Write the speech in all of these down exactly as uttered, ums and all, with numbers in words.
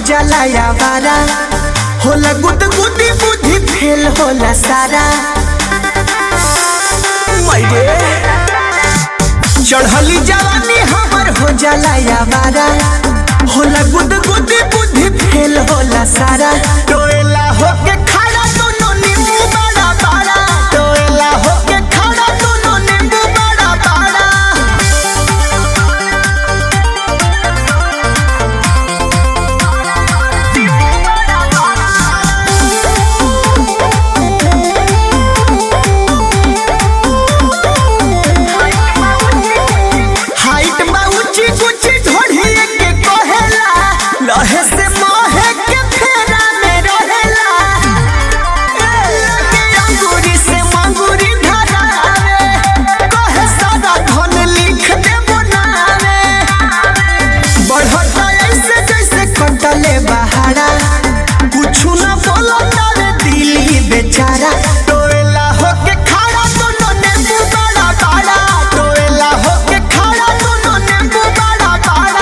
जाला यावारा होला गुद गुदी बुद्धि फेल होला सारा चढ़ली जवानी हमर हो जाला यावारा होला गुद गुदी बुद्धि फेल होला सारा टोएला होके खड़ा दोनों नींबू बड़ा बड़ा टोएला होके खड़ा दोनों नींबू बड़ा बड़ा लहे से मोहे के फेरा में रहेला लगे अंगूरी से मंगूरी धरावे कहे सारा धन लिख दे बनावे बढ़ता ऐसे जैसे कटले बहारा कुछ न बोलता रे दिली बेचारा टोएला होके खड़ा दोनों नींबू बड़ा बड़ा टोएला होके खड़ा दोनों नींबू बड़ा बड़ा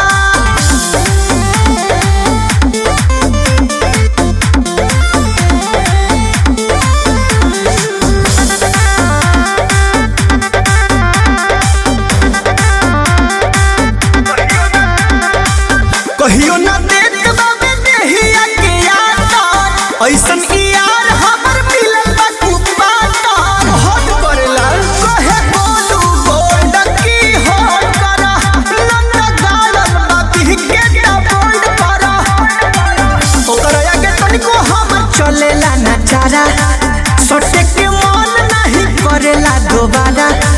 कहियो ना देख बाबे देहिया के यार ऐसन यार हमर मिलल बा कुपाता हट करेला कहे बोलू गोल्ड की हट करा नन्ना गालन बाती के बोल्ड करा ओकर आगे तनिको हम चलेला ना चारा सटे के मन नहीं करेला दोबारा